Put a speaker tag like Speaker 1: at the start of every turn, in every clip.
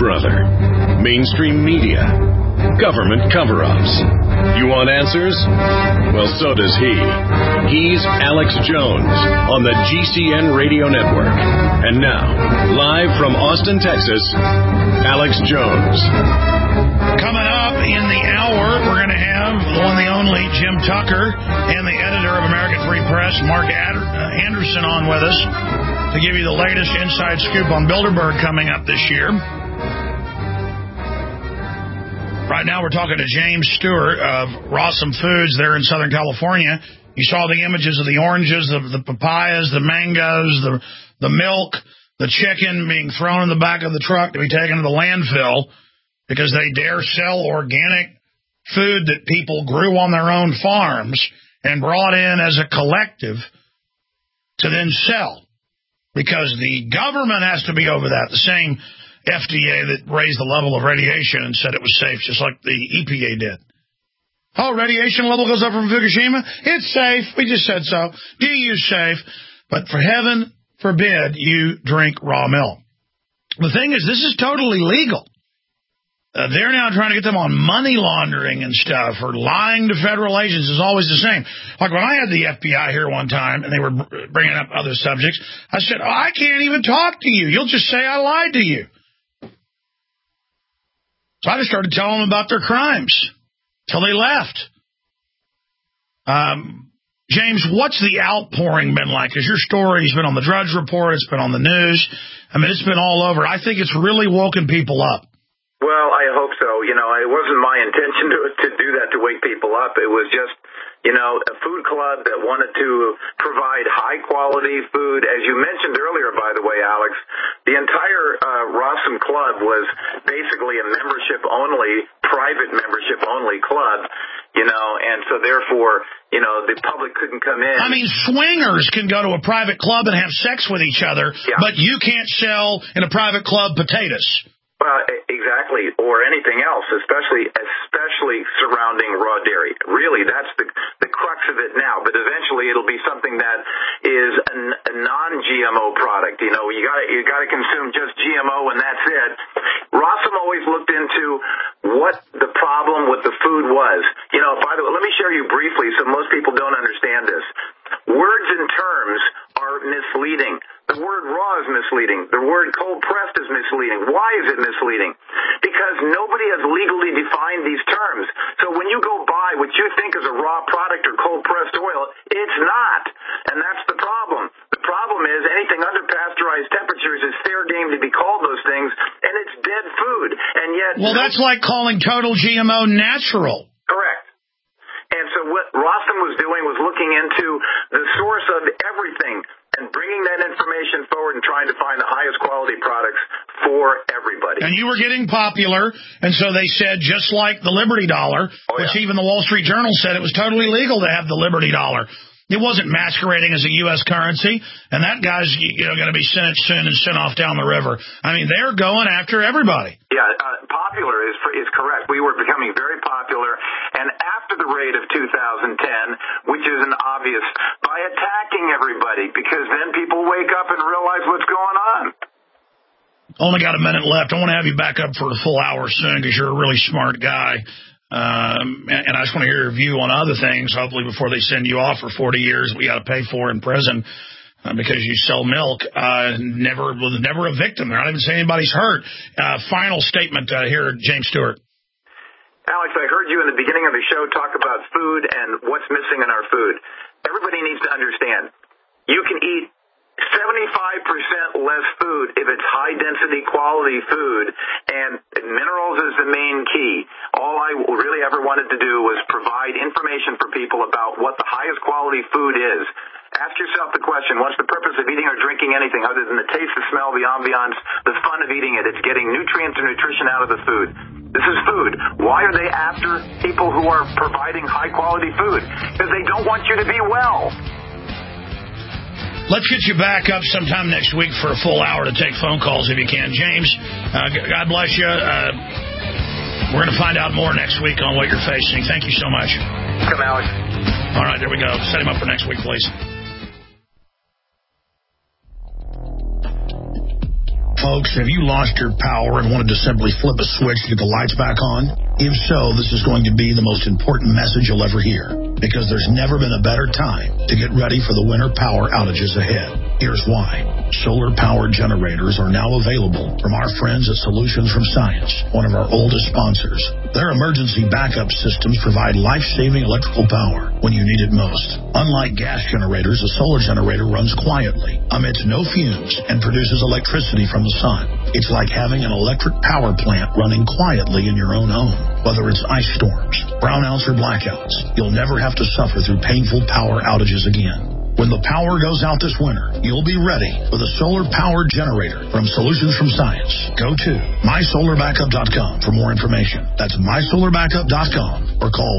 Speaker 1: brother. Mainstream media. Government cover-ups. You want answers? Well, so does he. He's Alex Jones on the GCN Radio Network. And now, live from Austin, Texas, Alex Jones.
Speaker 2: Coming up in the hour, we're going to have the one, the only Jim Tucker and the editor of American Free Press, Mark Anderson, on with us to give you the latest inside scoop on Bilderberg coming up this year. Right now, we're talking to James Stewart of Rawsome Foods there in Southern California. You saw the images of the oranges, the papayas, the mangoes, the milk, the chicken being thrown in the back of the truck to be taken to the landfill because they dare sell organic food that people grew on their own farms and brought in as a collective to then sell. Because the government has to be over that. The same FDA that raised the level of radiation and said it was safe, just like the EPA did. Oh, radiation level goes up from Fukushima? It's safe. We just said so. DU's safe. But for heaven forbid you drink raw milk. The thing is, this is totally legal. They're now trying to get them on money laundering and stuff, or lying to federal agents is always the same. Like when I had the FBI here one time and they were bringing up other subjects, I said, I can't even talk to you. You'll just say I lied to you. So I just started telling them about their crimes till they left. James, what's the outpouring been like? Because your story's been on the Drudge Report, it's been on the news. I mean, it's been all over. I think it's really woken people up.
Speaker 3: Well, I hope so. You know, it wasn't my intention to do that, to wake people up. It was just, you know, a food club that wanted to provide high-quality food. As you mentioned earlier, by the way, Alex, the entire Rawsome Club was basically a membership-only, private membership-only club, you know, and so therefore, you know, the public couldn't come in.
Speaker 2: I mean, swingers can go to a private club and have sex with each other, yeah. But you can't sell in a private club potatoes.
Speaker 3: Well, exactly, or anything else, especially surrounding raw dairy. Really, that's the crux of it now. But eventually, it'll be something that is a non-GMO product. You know, you got to consume just GMO, and that's it. Rawsome always looked into what the problem with the food was. You know, by the way, let me share you briefly, so most people don't understand this. Words and terms are misleading. The word raw is misleading. The word cold-pressed is misleading. Why is it misleading? Because nobody has legally defined these terms. So when you go buy what you think is a raw product or cold-pressed oil, it's not. And that's the problem. The problem is anything under pasteurized temperatures is fair game to be called those things, and it's dead food. And yet...
Speaker 2: Well, that's like calling total GMO natural.
Speaker 3: Correct. And so what Rawsome was doing was looking into the source of everything and bringing that information forward and trying to find the highest quality products for everybody.
Speaker 2: And you were getting popular, and so they said, just like the Liberty Dollar, which even the Wall Street Journal said it was totally legal to have the Liberty Dollar. It wasn't masquerading as a U.S. currency, and that guy's going to be sentenced soon and sent off down the river. I mean, they're going after everybody.
Speaker 3: Yeah, popular is correct. We were becoming very popular, and after the raid of 2010, which is an obvious, by attacking everybody, because then people wake up and realize what's going on.
Speaker 2: Only got a minute left. I want to have you back up for a full hour soon because you're a really smart guy. And I just want to hear your view on other things, hopefully before they send you off for 40 years we got to pay for in prison because you sell milk. Was never a victim. They're not even saying anybody's hurt. Final statement here, James Stewart.
Speaker 3: Alex, I heard you in the beginning of the show talk about food and what's missing in our food. Everybody needs to understand, you can eat 75% less food if it's high-density quality food, and minerals is the main key. All I really ever wanted to do was provide information for people about what the highest quality food is. Ask yourself the question, what's the purpose of eating or drinking anything other than the taste, the smell, the ambiance, the fun of eating it? It's getting nutrients and nutrition out of the food. This is food. Why are they after people who are providing high-quality food? Because they don't want you to be well.
Speaker 2: Let's get you back up sometime next week for a full hour to take phone calls if you can. James, God bless you. We're going to find out more next week on what you're facing. Thank you so much.
Speaker 3: Come, Alex.
Speaker 2: All right, there we go. Set him up for next week, please. Folks, have you lost your power and wanted to simply flip a switch to get the lights back on? If so, this is going to be the most important message you'll ever hear, because there's never been a better time to get ready for the winter power outages ahead. Here's why. Solar-powered generators are now available from our friends at Solutions from Science, one of our oldest sponsors. Their emergency backup systems provide life-saving electrical power when you need it most. Unlike gas generators, a solar generator runs quietly, emits no fumes, and produces electricity from the sun. It's like having an electric power plant running quietly in your own home. Whether it's ice storms, brownouts, or blackouts, you'll never have to suffer through painful power outages again. When the power goes out this winter, you'll be ready with a solar-powered generator from Solutions from Science. Go to mysolarbackup.com for more information. That's mysolarbackup.com or call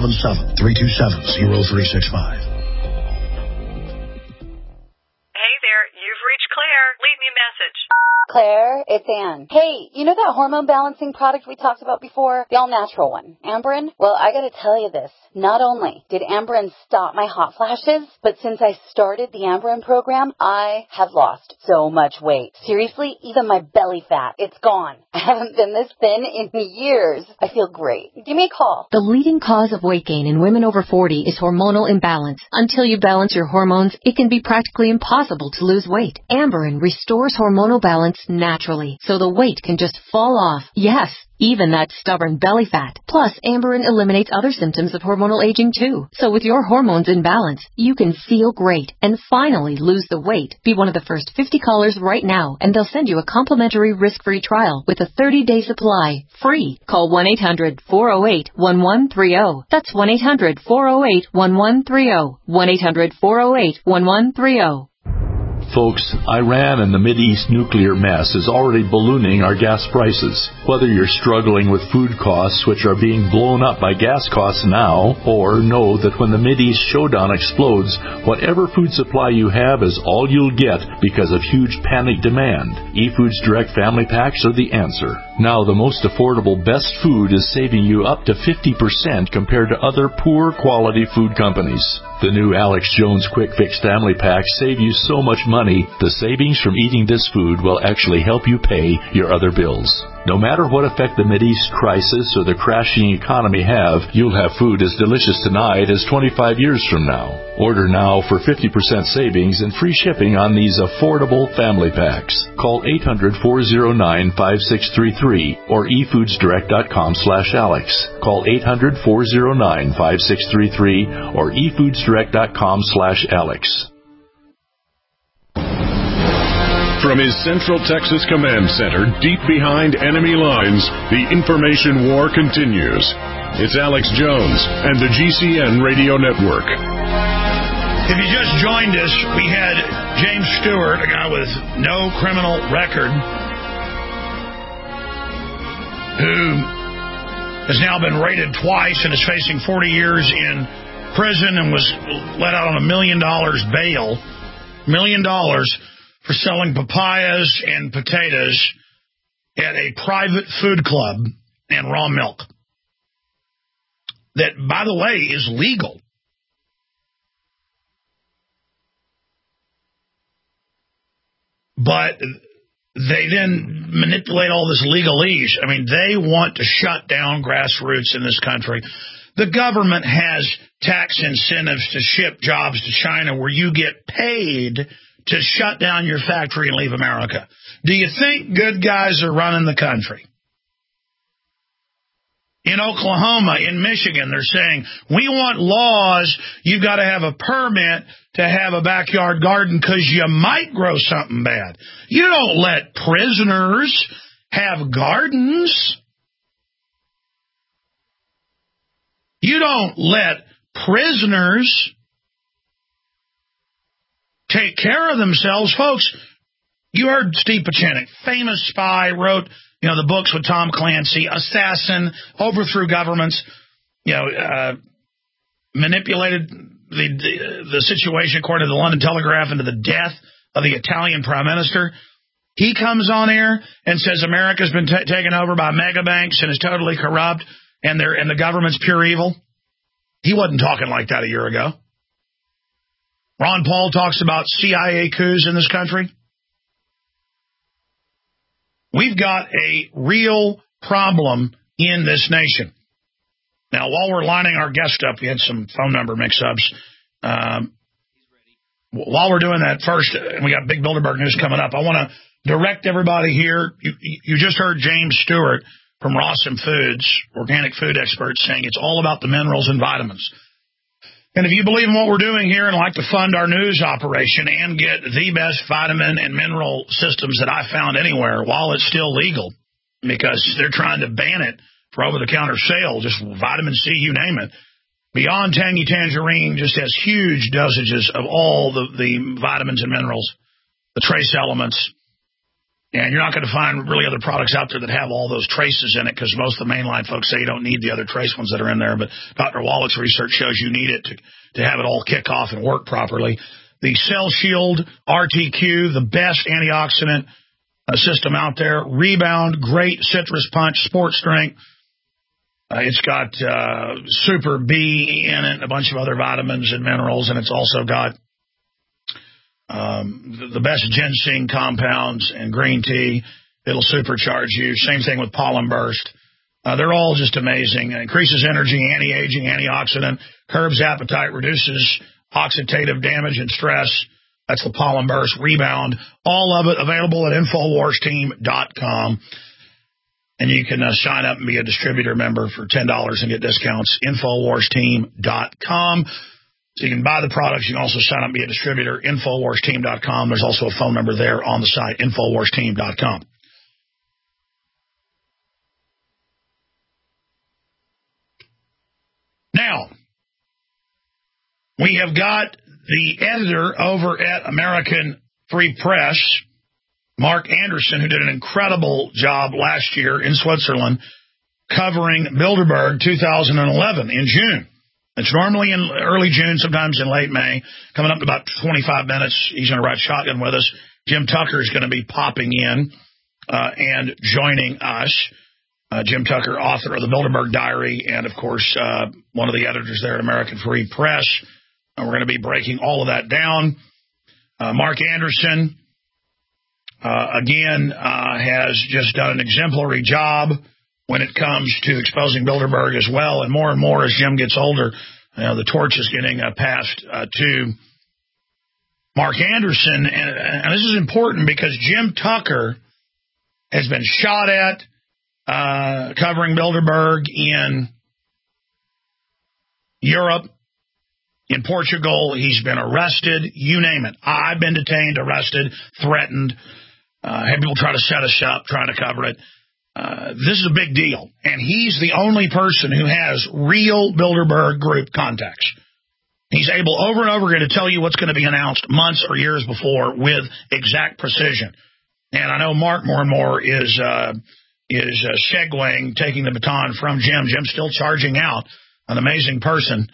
Speaker 2: 877-327-0365.
Speaker 4: Hey there, you've reached Claire. Leave me a message.
Speaker 5: Claire, it's Ann. Hey, you know that hormone balancing product we talked about before? The all-natural one, Amberen? Well, I gotta tell you this. Not only did Amberen stop my hot flashes, but since I started the Amberen program, I have lost so much weight. Seriously, even my belly fat, it's gone. I haven't been this thin in years. I feel great. Give me a call.
Speaker 6: The leading cause of weight gain in women over 40 is hormonal imbalance. Until you balance your hormones, it can be practically impossible to lose weight. Amberen restores hormonal balance naturally, so the weight can just fall off. Yes, even that stubborn belly fat. Plus, Amberen eliminates other symptoms of hormonal aging too. So with your hormones in balance, you can feel great and finally lose the weight. Be one of the first 50 callers right now, and they'll send you a complimentary risk-free trial with a 30-day supply, free. Call 1-800-408-1130. That's 1-800-408-1130. 1-800-408-1130.
Speaker 7: Folks, Iran and the Mideast nuclear mess is already ballooning our gas prices. Whether you're struggling with food costs, which are being blown up by gas costs now, or know that when the Mideast showdown explodes, whatever food supply you have is all you'll get because of huge panic demand, eFoods Direct Family Packs are the answer. Now the most affordable best food is saving you up to 50% compared to other poor quality food companies. The new Alex Jones Quick Fix Family Packs save you so much money, the savings from eating this food will actually help you pay your other bills. No matter what effect the Mideast crisis or the crashing economy have, you'll have food as delicious tonight as 25 years from now. Order now for 50% savings and free shipping on these affordable family packs. Call 800-409-5633 or efoodsdirect.com/Alex. Call 800-409-5633 or efoodsdirect.com/Alex.
Speaker 1: From his Central Texas Command Center, deep behind enemy lines, the information war continues. It's Alex Jones and the GCN Radio Network.
Speaker 2: If you just joined us, we had James Stewart, a guy with no criminal record, who has now been raided twice and is facing 40 years in prison and was let out on $1 million bail. $1 million for selling papayas and potatoes at a private food club and raw milk. That, by the way, is legal. But they then manipulate all this legalese. I mean, they want to shut down grassroots in this country. The government has tax incentives to ship jobs to China where you get paid to shut down your factory and leave America. Do you think good guys are running the country? In Oklahoma, in Michigan, they're saying, we want laws. You've got to have a permit to have a backyard garden because you might grow something bad. You don't let prisoners have gardens. You don't let prisoners take care of themselves. Folks, you heard Steve Pachanik, famous spy, wrote, the books with Tom Clancy, assassin, overthrew governments, manipulated the situation, according to the London Telegraph, into the death of the Italian prime minister. He comes on air and says America's been taken over by mega banks and is totally corrupt and the government's pure evil. He wasn't talking like that a year ago. Ron Paul talks about CIA coups in this country. We've got a real problem in this nation. Now, while we're lining our guest up, we had some phone number mix-ups. While we're doing that, first, and we got big Bilderberg news coming up, I want to direct everybody here. You just heard James Stewart from Rawesome Foods, organic food expert, saying it's all about the minerals and vitamins. And if you believe in what we're doing here and like to fund our news operation and get the best vitamin and mineral systems that I found anywhere while it's still legal, because they're trying to ban it for over-the-counter sale, just vitamin C, you name it. Beyond Tangy Tangerine just has huge dosages of all the vitamins and minerals, the trace elements. And you're not going to find really other products out there that have all those traces in it, because most of the mainline folks say you don't need the other trace ones that are in there. But Dr. Wallach's research shows you need it to have it all kick off and work properly. The Cell Shield RTQ, the best antioxidant system out there. Rebound, great citrus punch, sports drink. It's got Super B in it, a bunch of other vitamins and minerals, and it's also got the best ginseng compounds and green tea. It'll supercharge you. Same thing with Pollen Burst. They're all just amazing. It increases energy, anti-aging, antioxidant, curbs appetite, reduces oxidative damage and stress. That's the Pollen Burst. Rebound. All of it available at InfoWarsTeam.com. And you can sign up and be a distributor member for $10 and get discounts. InfoWarsTeam.com. So you can buy the products. You can also sign up and be a distributor. InfoWarsTeam.com. There's also a phone number there on the site. InfoWarsTeam.com. Now, we have got the editor over at American Free Press, Mark Anderson, who did an incredible job last year in Switzerland covering Bilderberg 2011 in June. It's normally in early June, sometimes in late May. Coming up in about 25 minutes, he's going to ride shotgun with us. Jim Tucker is going to be popping in and joining us. Jim Tucker, author of the Bilderberg Diary, and, of course, one of the editors there at American Free Press. And we're going to be breaking all of that down. Mark Anderson, again, has just done an exemplary job when it comes to exposing Bilderberg as well. And more as Jim gets older, the torch is getting passed to Mark Anderson. And this is important because Jim Tucker has been shot at covering Bilderberg in Europe, in Portugal. He's been arrested, you name it. I've been detained, arrested, threatened, had people try to set us up, trying to cover it. This is a big deal, and he's the only person who has real Bilderberg Group contacts. He's able over and over again to tell you what's going to be announced months or years before with exact precision. And I know Mark more and more is segueing, taking the baton from Jim. Jim's still charging out, an amazing person.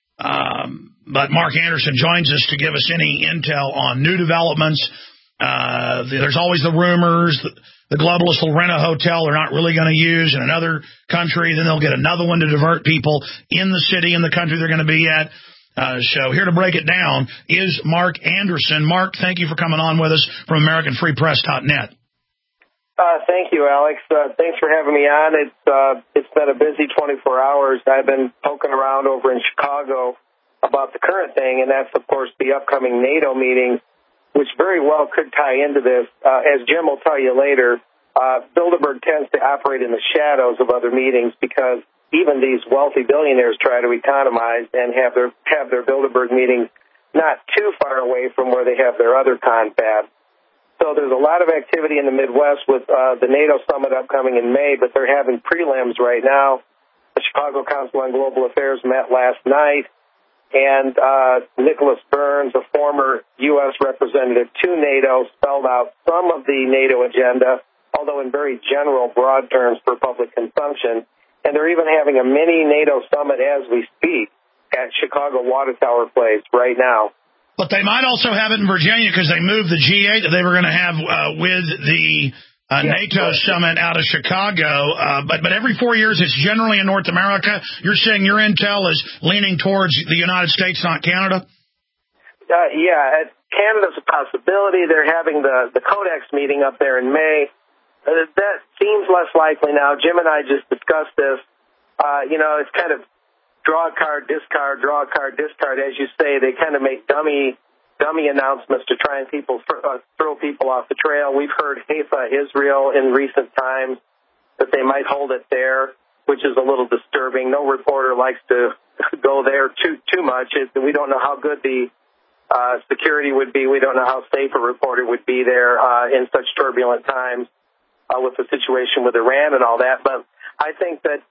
Speaker 2: But Mark Anderson joins us to give us any intel on new developments. There's always the rumors that the globalists will rent a hotel they're not really going to use in another country. Then they'll get another one to divert people in the city, in the country they're going to be at. So here to break it down is Mark Anderson. Mark, thank you for coming on with us from AmericanFreePress.net.
Speaker 8: Thank you, Alex. Thanks for having me on. It's been a busy 24 hours. I've been poking around over in Chicago about the current thing, and that's, of course, the upcoming NATO meeting, which very well could tie into this. As Jim will tell you later, Bilderberg tends to operate in the shadows of other meetings because even these wealthy billionaires try to economize and have their Bilderberg meetings not too far away from where they have their other confabs. So there's a lot of activity in the Midwest with the NATO summit upcoming in May, but they're having prelims right now. The Chicago Council on Global Affairs met last night, and Nicholas Burns, a former U.S. representative to NATO, spelled out some of the NATO agenda, although in very general, broad terms for public consumption. And they're even having a mini NATO summit as we speak at Chicago Water Tower Place right now.
Speaker 2: But they might also have it in Virginia because they moved the G8 that they were going to have with the NATO summit out of Chicago. But every 4 years, it's generally in North America. You're saying your intel is leaning towards the United States, not Canada?
Speaker 8: Yeah, Canada's a possibility. They're having the Codex meeting up there in May. that seems less likely now. Jim and I just discussed this. It's kind of draw a card, discard, draw a card, discard. As you say, they kind of make dummy announcements to try and throw people off the trail. We've heard Haifa, Israel, in recent times that they might hold it there, which is a little disturbing. No reporter likes to go there too much. We don't know how good the security would be. We don't know how safe a reporter would be there in such turbulent times with the situation with Iran and all that. But I think that,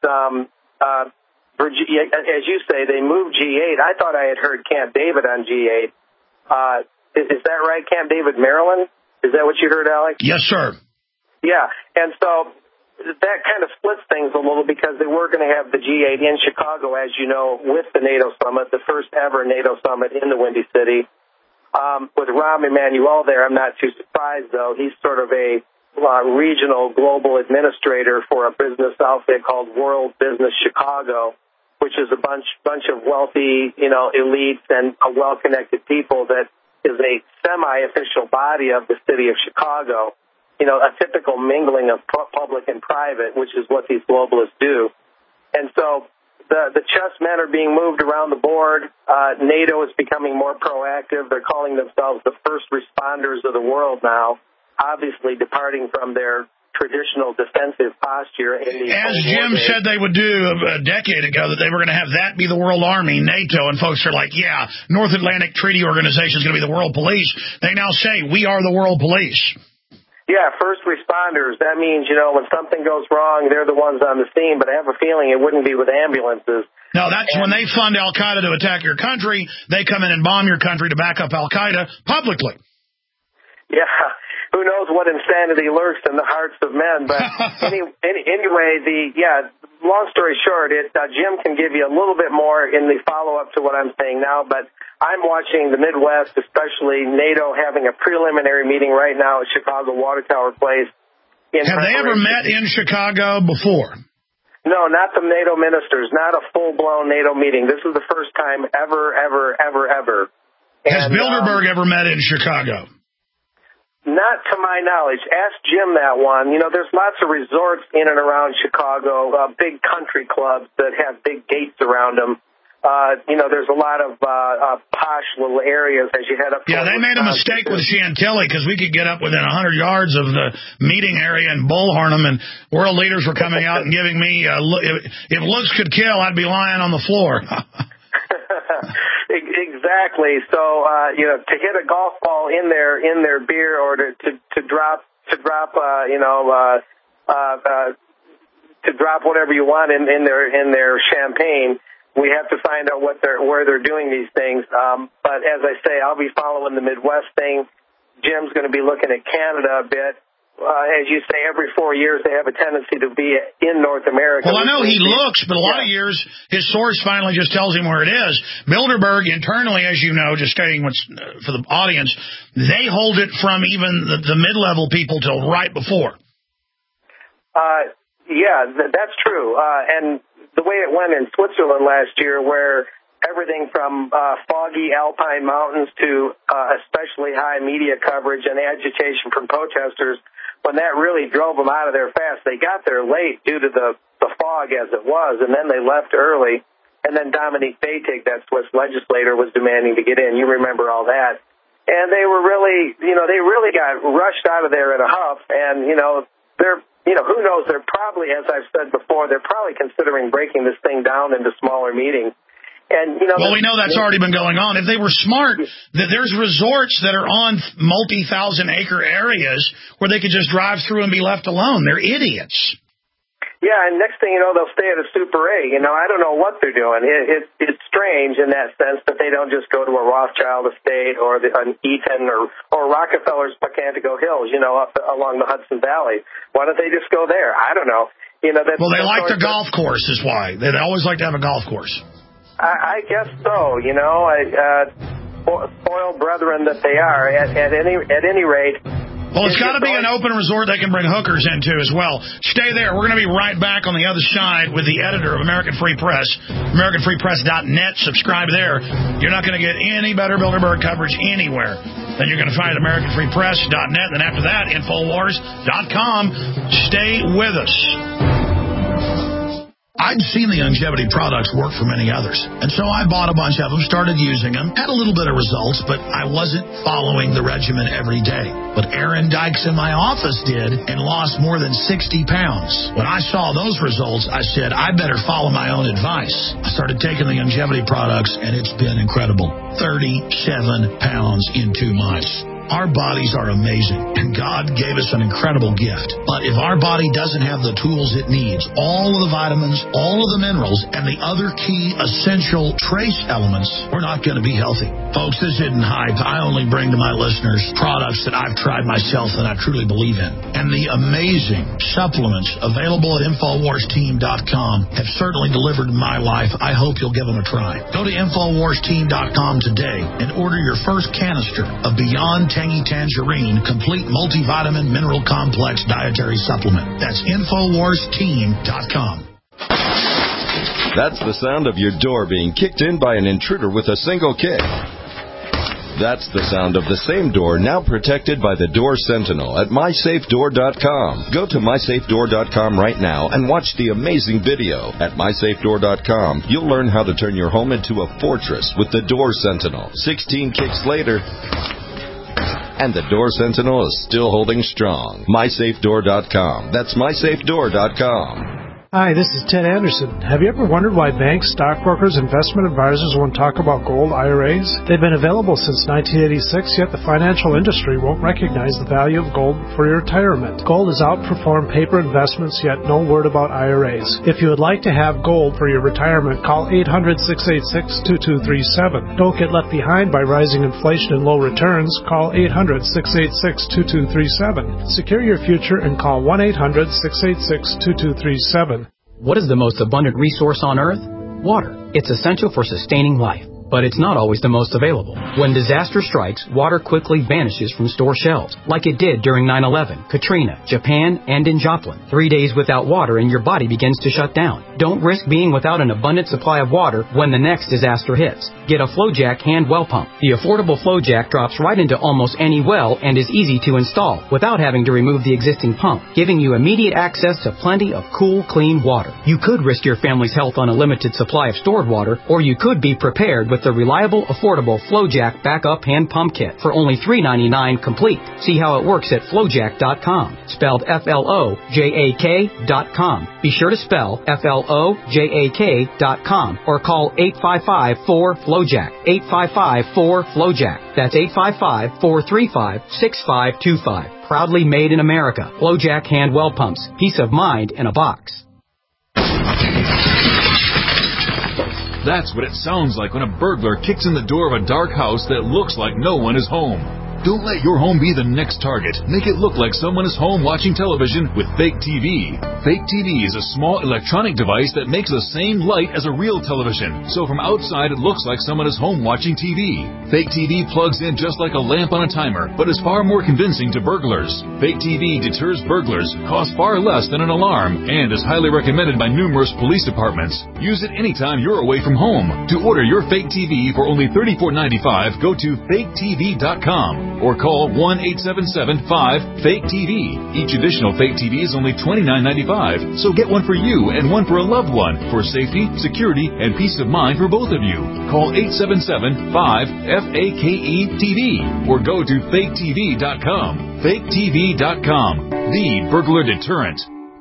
Speaker 8: as you say, they moved G8. I thought I had heard Camp David on G8. Is that right, Camp David, Maryland? Is that what you heard, Alex?
Speaker 2: Yes, sir.
Speaker 8: Yeah, and so that kind of splits things a little because they were going to have the G8 in Chicago, as you know, with the NATO summit, the first ever NATO summit in the Windy City. With Rahm Emanuel there, I'm not too surprised, though. He's sort of a regional global administrator for a business outfit called World Business Chicago, which is a bunch of wealthy, elites and well-connected people that is a semi-official body of the city of Chicago. A typical mingling of public and private, which is what these globalists do. And so the chess men are being moved around the board. NATO is becoming more proactive. They're calling themselves the first responders of the world now, obviously departing from their traditional defensive posture.
Speaker 2: As Jim said they would do a decade ago, that they were going to have that be the world army, NATO, and folks are like, yeah, North Atlantic Treaty Organization is going to be the world police. They now say, we are the world police.
Speaker 8: Yeah, first responders. That means, when something goes wrong, they're the ones on the scene, but I have a feeling it wouldn't be with ambulances.
Speaker 2: No, that's when they fund Al-Qaeda to attack your country, they come in and bomb your country to back up Al-Qaeda publicly.
Speaker 8: Yeah. Who knows what insanity lurks in the hearts of men? But anyway, long story short, Jim can give you a little bit more in the follow-up to what I'm saying now, but I'm watching the Midwest, especially NATO, having a preliminary meeting right now at Chicago Water Tower Place.
Speaker 2: Have they ever met in Chicago before?
Speaker 8: No, not the NATO ministers, not a full-blown NATO meeting. This is the first time ever.
Speaker 2: Has Bilderberg ever met in Chicago?
Speaker 8: Not to my knowledge. Ask Jim that one. There's lots of resorts in and around Chicago, big country clubs that have big gates around them. There's a lot of posh little areas as you head up.
Speaker 2: Yeah, they made a mistake with Chantilly because we could get up within 100 yards of the meeting area in Bullhorn, and world leaders were coming out and giving me, if looks could kill, I'd be lying on the floor.
Speaker 8: Exactly. So, to hit a golf ball in their beer, or to drop whatever you want in their champagne, we have to find out where they're doing these things. But as I say, I'll be following the Midwest thing. Jim's going to be looking at Canada a bit. As you say, every 4 years they have a tendency to be in North America.
Speaker 2: Well, I know he looks, but a lot of years his source finally just tells him where it is. Bilderberg, internally, as you know, just stating what's for the audience, they hold it from even the mid-level people till right before.
Speaker 8: That's true. And the way it went in Switzerland last year, where everything from foggy alpine mountains to especially high media coverage and agitation from protesters, when that really drove them out of there fast. They got there late due to the fog as it was, and then they left early. And then Dominique Baytig, that Swiss legislator, was demanding to get in. You remember all that. And they were really, they really got rushed out of there in a huff. And, they're, who knows? They're probably, as I've said before, they're probably considering breaking this thing down into smaller meetings. And,
Speaker 2: well, we know that's already been going on. If they were smart, there's resorts that are on multi-thousand-acre areas where they could just drive through and be left alone. They're idiots.
Speaker 8: Yeah, and next thing you know, they'll stay at a Super 8. I don't know what they're doing. It's strange in that sense that they don't just go to a Rothschild estate or an Eaton or Rockefeller's Pocantico Hills, up along the Hudson Valley. Why don't they just go there? I don't know.
Speaker 2: They like the golf course is why. They always like to have a golf course.
Speaker 8: I guess so, spoiled brethren that they are. At any rate.
Speaker 2: Well, it's got to be an open resort they can bring hookers into as well. Stay there. We're going to be right back on the other side with the editor of American Free Press, AmericanFreePress.net. Subscribe there. You're not going to get any better Bilderberg coverage anywhere. Then you're going to find AmericanFreePress.net. Then after that, Infowars.com. Stay with us. I'd seen the longevity products work for many others, and so I bought a bunch of them, started using them, had a little bit of results, but I wasn't following the regimen every day. But Aaron Dykes in my office did and lost more than 60 pounds. When I saw those results, I said, I better follow my own advice. I started taking the longevity products, and it's been incredible. 37 pounds in 2 months. Our bodies are amazing, and God gave us an incredible gift. But if our body doesn't have the tools it needs, all of the vitamins, all of the minerals, and the other key essential trace elements, we're not going to be healthy. Folks, this isn't hype. I only bring to my listeners products that I've tried myself and I truly believe in. And the amazing supplements available at InfoWarsTeam.com have certainly delivered in my life. I hope you'll give them a try. Go to InfoWarsTeam.com today and order your first canister of Beyond Tangy Tangerine Complete Multivitamin Mineral Complex Dietary Supplement. That's InfoWarsTeam.com.
Speaker 9: That's the sound of your door being kicked in by an intruder with a single kick. That's the sound of the same door now protected by the Door Sentinel at MySafeDoor.com. Go to MySafeDoor.com right now and watch the amazing video. At MySafeDoor.com, you'll learn how to turn your home into a fortress with the Door Sentinel. 16 kicks later, and the Door Sentinel is still holding strong. MySafeDoor.com. That's MySafeDoor.com.
Speaker 10: Hi, this is Ted Anderson. Have you ever wondered why banks, stockbrokers, investment advisors won't talk about gold IRAs? They've been available since 1986, yet the financial industry won't recognize the value of gold for your retirement. Gold has outperformed paper investments, yet no word about IRAs. If you would like to have gold for your retirement, call 800-686-2237. Don't get left behind by rising inflation and low returns. Call 800-686-2237. Secure your future and call 1-800-686-2237.
Speaker 11: What is the most abundant resource on Earth? Water. It's essential for sustaining life, but it's not always the most available. When disaster strikes, water quickly vanishes from store shelves, like it did during 9/11, Katrina, Japan, and in Joplin. 3 days without water and your body begins to shut down. Don't risk being without an abundant supply of water when the next disaster hits. Get a FlowJack hand well pump. The affordable FlowJack drops right into almost any well and is easy to install without having to remove the existing pump, giving you immediate access to plenty of cool, clean water. You could risk your family's health on a limited supply of stored water, or you could be prepared with the reliable, affordable FlowJack backup hand pump kit for only $3.99 complete. See how it works at FlowJack.com, spelled FLOJAK.com. Be sure to spell FLOJAK.com or call 855-4FLOJACK, 855-4FLOJACK. That's 855-435-6525. Proudly made in America. FlowJack hand well pumps. Peace of mind in a box.
Speaker 12: That's what it sounds like when a burglar kicks in the door of a dark house that looks like no one is home. Don't let your home be the next target. Make it look like someone is home watching television with Fake TV. Fake TV is a small electronic device that makes the same light as a real television. So from outside, it looks like someone is home watching TV. Fake TV plugs in just like a lamp on a timer, but is far more convincing to burglars. Fake TV deters burglars, costs far less than an alarm, and is highly recommended by numerous police departments. Use it anytime you're away from home. To order your Fake TV for only $34.95, go to FakeTV.com. or call 1-877-5-FAKE-TV. Each additional Fake TV is only $29.95, so get one for you and one for a loved one for safety, security, and peace of mind for both of you. Call 877-5-FAKE-TV or go to FakeTV.com. FakeTV.com, the burglar deterrent.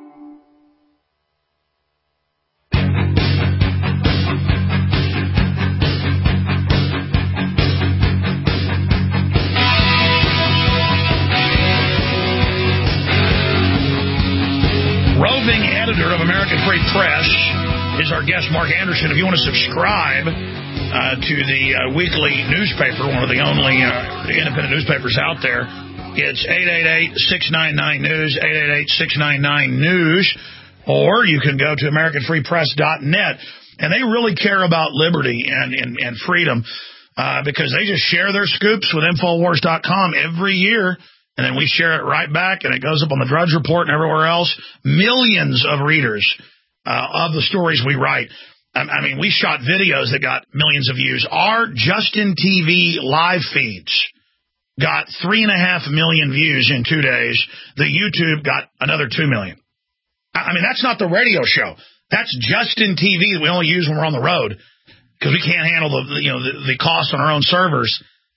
Speaker 2: Roving editor of American Free Press is our guest, Mark Anderson. If you want to subscribe to the weekly newspaper, one of the only independent newspapers out there, it's 888-699-NEWS, 888-699-NEWS, or you can go to AmericanFreePress.net. And they really care about liberty and freedom because they just share their scoops with Infowars.com every year. And then we share it right back, and it goes up on the Drudge Report and everywhere else. Millions of readers of the stories we write. I mean, we shot videos that got millions of views. Our Justin TV live feeds got 3.5 million views in 2 days. The YouTube got another 2 million. I mean, that's not the radio show. That's just in TV that we only use when we're on the road because we can't handle the cost on our own servers.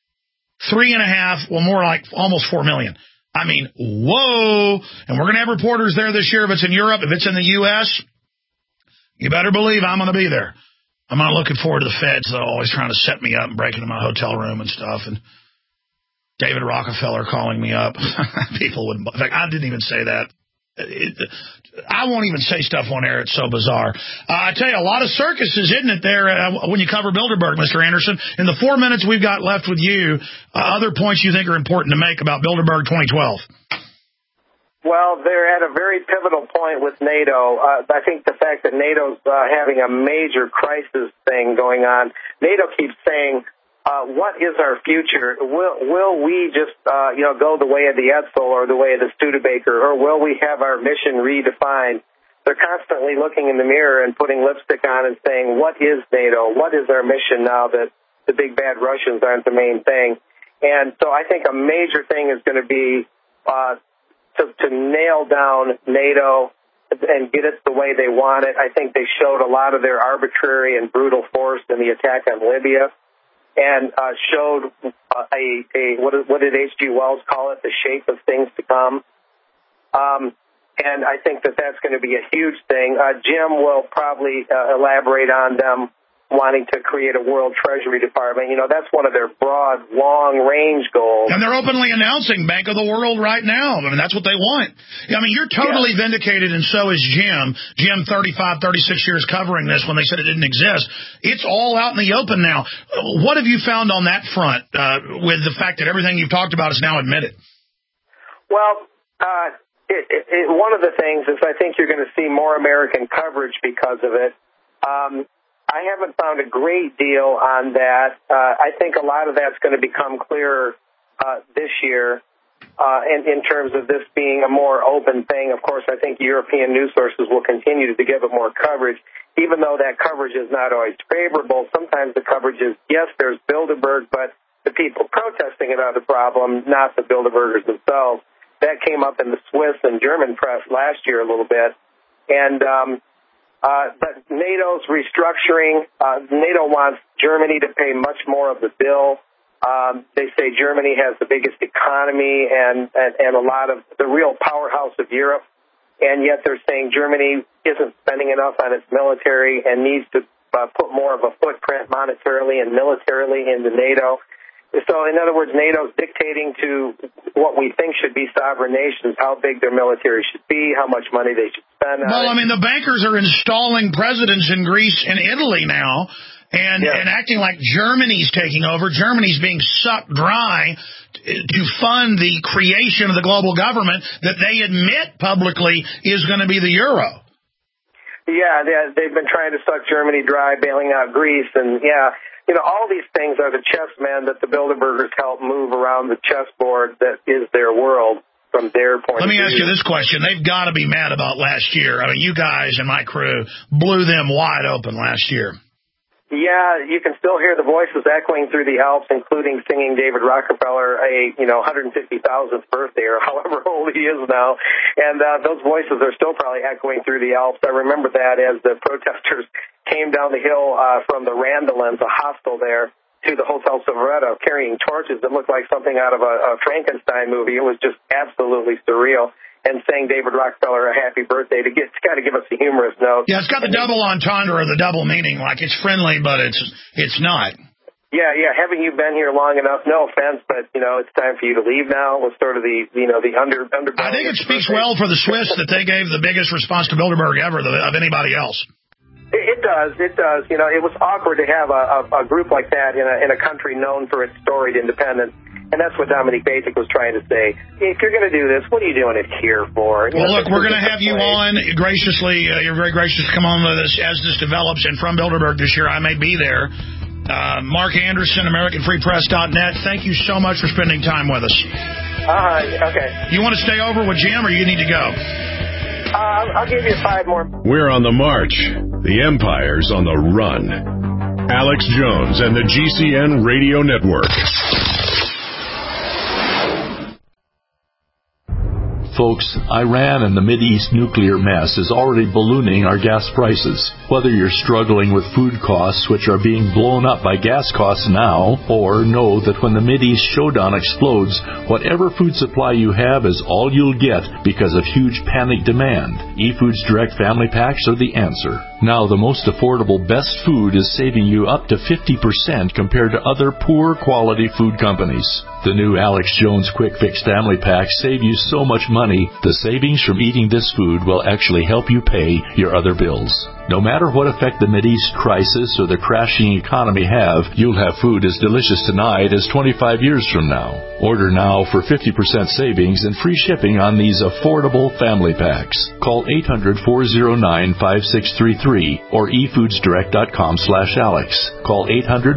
Speaker 2: 3.5, well, more like almost 4 million. I mean, whoa. And we're going to have reporters there this year. If it's in Europe, if it's in the U.S., you better believe I'm going to be there. I'm not looking forward to the feds. They're always trying to set me up and break into my hotel room and stuff. And David Rockefeller calling me up. People wouldn't. In fact, I didn't even say that. I won't even say stuff on air. It's so bizarre. I tell you, a lot of circuses, isn't it, there when you cover Bilderberg, Mr. Anderson? In the 4 minutes we've got left with you, other points you think are important to make about Bilderberg 2012?
Speaker 8: Well, they're at a very pivotal point with NATO. I think the fact that NATO's having a major crisis thing going on, NATO keeps saying, what is our future? Will we just, go the way of the Etzel or the way of the Studebaker, or will we have our mission redefined? They're constantly looking in the mirror and putting lipstick on and saying, what is NATO? What is our mission now that the big bad Russians aren't the main thing? And so I think a major thing is going to be to nail down NATO and get it the way they want it. I think they showed a lot of their arbitrary and brutal force in the attack on Libya. And showed what did H.G. Wells call it, the shape of things to come. And I think that's going to be a huge thing. Jim will probably elaborate on them wanting to create a world treasury department. That's one of their broad, long-range goals.
Speaker 2: And they're openly announcing Bank of the World right now. I mean, that's what they want. I mean, you're totally vindicated, and so is Jim. Jim, 35, 36 years covering this when they said it didn't exist. It's all out in the open now. What have you found on that front with the fact that everything you've talked about is now admitted?
Speaker 8: Well, one of the things is I think you're going to see more American coverage because of it. I haven't found a great deal on that. I think a lot of that's going to become clearer this year in terms of this being a more open thing. Of course, I think European news sources will continue to give it more coverage, even though that coverage is not always favorable. Sometimes the coverage is, yes, there's Bilderberg, but the people protesting it are the problem, not the Bilderbergers themselves. That came up in the Swiss and German press last year a little bit. And but NATO's restructuring, NATO wants Germany to pay much more of the bill. They say Germany has the biggest economy and a lot of the real powerhouse of Europe, and yet they're saying Germany isn't spending enough on its military and needs to put more of a footprint monetarily and militarily into NATO. So, in other words, NATO's dictating to what we think should be sovereign nations how big their military should be, how much money they should spend on it.
Speaker 2: Well, I mean, the bankers are installing presidents in Greece and Italy now and acting like Germany's taking over. Germany's being sucked dry to fund the creation of the global government that they admit publicly is going to be the euro.
Speaker 8: Yeah, they've been trying to suck Germany dry, bailing out Greece, and all these things are the chessmen that the Bilderbergers help move around the chessboard that is their world from their point of view.
Speaker 2: Let me ask you this question. They've got to be mad about last year. I mean, you guys and my crew blew them wide open last year.
Speaker 8: Yeah, you can still hear the voices echoing through the Alps, including singing David Rockefeller a 150,000th birthday or however old he is now. And those voices are still probably echoing through the Alps. I remember that as the protesters came down the hill from the Randelins, a hostel there, to the Hotel Silverado, carrying torches that looked like something out of a Frankenstein movie. It was just absolutely surreal. And saying David Rockefeller a happy birthday to kind of give us a humorous note.
Speaker 2: Yeah, it's got the double entendre or the double meaning, like it's friendly, but it's not.
Speaker 8: Yeah. Haven't you been here long enough? No offense, but it's time for you to leave now. Was sort of the under.
Speaker 2: I think it speaks well for the Swiss that they gave the biggest response to Bilderberg ever of anybody else.
Speaker 8: It does. It was awkward to have a group like that in a country known for its storied independence. And that's what Dominique Basic was trying to say. If you're going to do this, what are you doing it here for?
Speaker 2: Well, look, we're going to have you on graciously. You're very gracious to come on with us as this develops. And from Bilderberg this year, I may be there. Mark Anderson, AmericanFreePress.net. Thank you so much for spending time with us.
Speaker 8: Okay.
Speaker 2: You want to stay over with Jim, or you need to go?
Speaker 8: I'll give you 5 more.
Speaker 1: We're on the march. The empire's on the run. Alex Jones and the GCN Radio Network.
Speaker 7: Folks, Iran and the Mideast nuclear mess is already ballooning our gas prices. Whether you're struggling with food costs, which are being blown up by gas costs now, or know that when the Mideast showdown explodes, whatever food supply you have is all you'll get because of huge panic demand, eFoods Direct Family Packs are the answer. Now, the most affordable best food is saving you up to 50% compared to other poor quality food companies. The new Alex Jones Quick Fix Family Packs save you so much money, the savings from eating this food will actually help you pay your other bills. No matter what effect the Mideast crisis or the crashing economy have, you'll have food as delicious tonight as 25 years from now. Order now for 50% savings and free shipping on these affordable family packs. Call 800-409-5633 or efoodsdirect.com/Alex. Call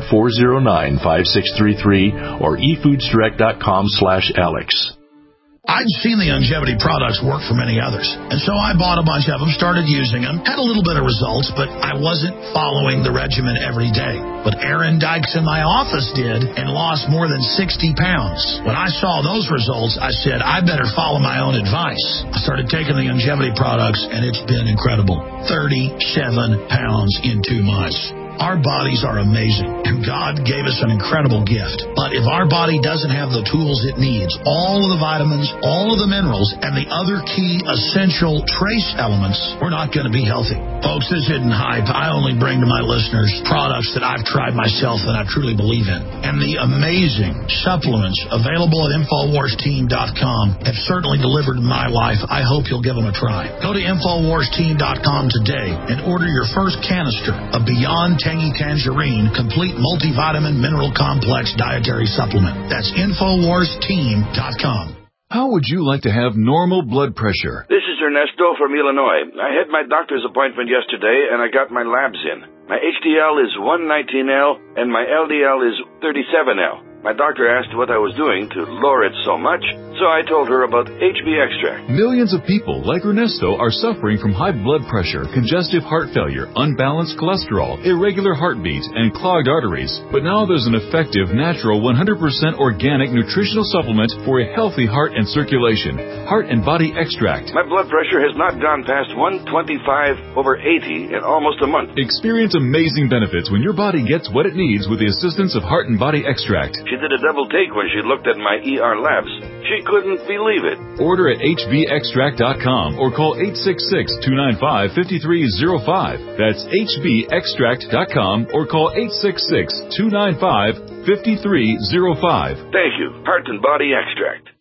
Speaker 7: 800-409-5633 or efoodsdirect.com/Alex.
Speaker 2: I'd seen the longevity products work for many others, and so I bought a bunch of them, started using them, had a little bit of results, but I wasn't following the regimen every day. But Aaron Dykes in my office did and lost more than 60 pounds. When I saw those results, I said, I better follow my own advice. I started taking the longevity products, and it's been incredible. 37 pounds in 2 months. Our bodies are amazing, and God gave us an incredible gift. But if our body doesn't have the tools it needs, all of the vitamins, all of the minerals, and the other key essential trace elements, we're not going to be healthy. Folks, this isn't hype. I only bring to my listeners products that I've tried myself and I truly believe in. And the amazing supplements available at InfoWarsTeam.com have certainly delivered in my life. I hope you'll give them a try. Go to InfoWarsTeam.com today and order your first canister of Beyond Tangy Tangerine Complete Multivitamin Mineral Complex Dietary Supplement. That's InfoWarsTeam.com.
Speaker 12: How would you like to have normal blood pressure?
Speaker 13: This is Ernesto from Illinois. I had my doctor's appointment yesterday, and I got my labs in. My HDL is 119L, and my LDL is 37L. My doctor asked what I was doing to lower it so much, so I told her about HB Extract.
Speaker 12: Millions of people like Ernesto are suffering from high blood pressure, congestive heart failure, unbalanced cholesterol, irregular heartbeat, and clogged arteries. But now there's an effective, natural, 100% organic nutritional supplement for a healthy heart and circulation. Heart and Body Extract.
Speaker 13: My blood pressure has not gone past 125/80 in almost a month.
Speaker 12: Experience amazing benefits when your body gets what it needs with the assistance of Heart and Body Extract.
Speaker 13: She did a double take when she looked at my ER labs. She couldn't believe it.
Speaker 12: Order at hbextract.com or call 866-295-5305. That's hbextract.com or call 866-295-5305.
Speaker 13: Thank you. Heart and Body Extract.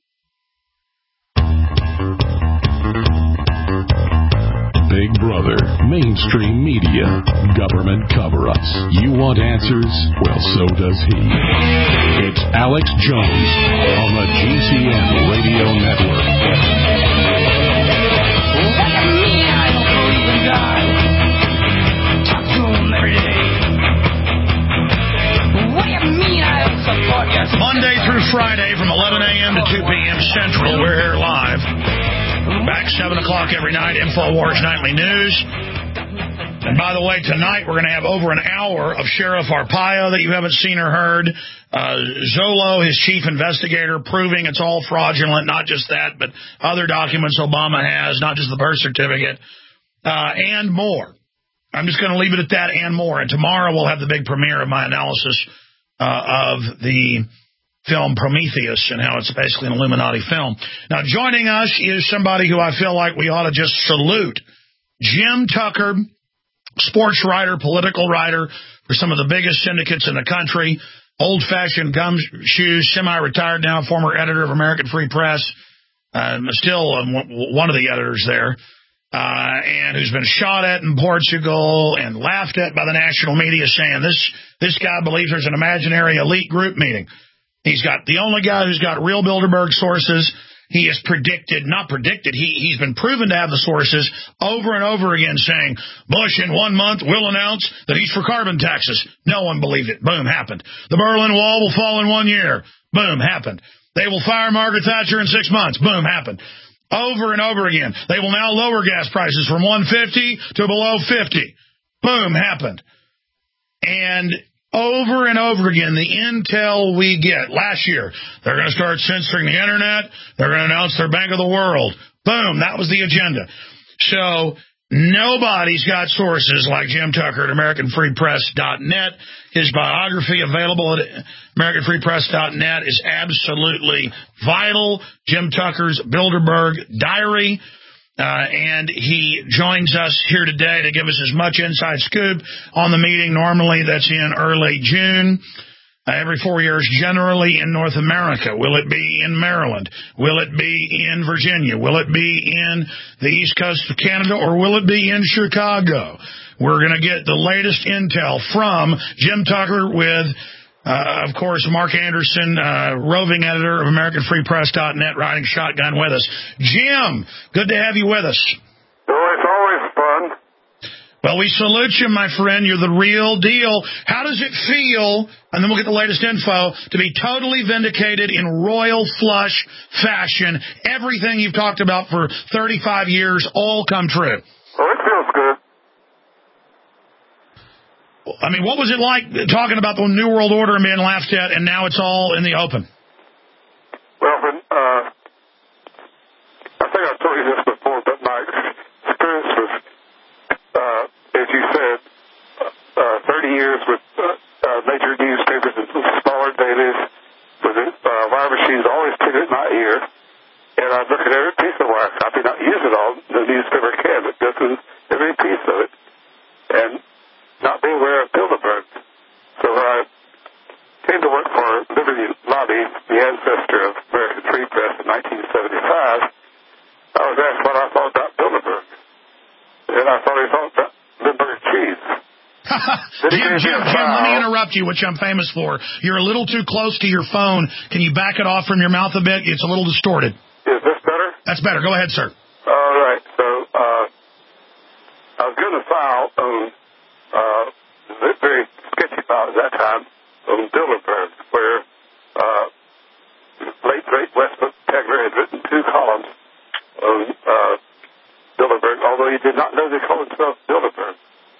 Speaker 1: Big Brother, mainstream media, government cover-ups. You want answers? Well, so does he. It's Alex Jones on the GCN Radio Network.
Speaker 14: What do you mean I don't believe in God? Talk to him every day. What do you mean I don't support your...
Speaker 2: Monday through Friday from 11 a.m. to 2 p.m. Central, we're here live. Back 7 o'clock every night, InfoWars Nightly News. And by the way, tonight we're going to have over an hour of Sheriff Arpaio that you haven't seen or heard. Zolo, his chief investigator, proving it's all fraudulent, not just that, but other documents Obama has, not just the birth certificate, and more. I'm just going to leave it at that and more. And tomorrow we'll have the big premiere of my analysis of the film Prometheus and how it's basically an Illuminati film. Now, joining us is somebody who I feel like we ought to just salute. Jim Tucker, sports writer, political writer for some of the biggest syndicates in the country, old-fashioned gumshoes, semi-retired now, former editor of American Free Press, still one of the editors there, and who's been shot at in Portugal and laughed at by the national media saying this guy believes there's an imaginary elite group meeting. He's got the only guy who's got real Bilderberg sources. He has he's been proven to have the sources over and over again saying, Bush in 1 month will announce that he's for carbon taxes. No one believed it. Boom, happened. The Berlin Wall will fall in 1 year. Boom, happened. They will fire Margaret Thatcher in 6 months. Boom, happened. Over and over again. They will now lower gas prices from $1.50 to below $50. Boom, happened. And Over and over again, the intel we get. Last year, they're going to start censoring the internet. They're going to announce their Bank of the World. Boom, that was the agenda. So nobody's got sources like Jim Tucker at AmericanFreePress.net. His biography available at AmericanFreePress.net is absolutely vital. Jim Tucker's Bilderberg Diary. And he joins us here today to give us as much inside scoop on the meeting. Normally, that's in early June. Every 4 years, generally in North America. Will it be in Maryland? Will it be in Virginia? Will it be in the East Coast of Canada? Or will it be in Chicago? We're going to get the latest intel from Jim Tucker with, of course, Mark Anderson, roving editor of AmericanFreePress.net, riding shotgun with us. Jim, good to have you with us.
Speaker 15: Oh, it's always fun.
Speaker 2: Well, we salute you, my friend. You're the real deal. How does it feel, and then we'll get the latest info, to be totally vindicated in royal flush fashion? Everything you've talked about for 35 years, all come true.
Speaker 15: Oh, it feels good.
Speaker 2: I mean, what was it like talking about the New World Order and being laughed at, and now it's all in the open?
Speaker 15: Well, I think I've told you this before, but my experience was, as you said, 30 years with major newspapers and smaller dailies, with wire machines always put in my ear, and I look at every piece of wire copy, not use it all, the newspaper can, but go through every piece of it, and not be aware of Bilderberg. So when I came to work for Liberty Lobby, the ancestor of American Free Press in 1975, I was asked what I thought about Bilderberg. And I thought he thought about Limburger cheese.
Speaker 2: Jim, let me interrupt you, which I'm famous for. You're a little too close to your phone. Can you back it off from your mouth a bit? It's a little distorted.
Speaker 15: Is this better?
Speaker 2: That's better. Go ahead, sir.
Speaker 15: All right. So I was given a file on very sketchy file at that time on Bilderberg, where late great Westbrook Tegler had written 2 columns on Bilderberg, although he did not know they called himself Bilderberg.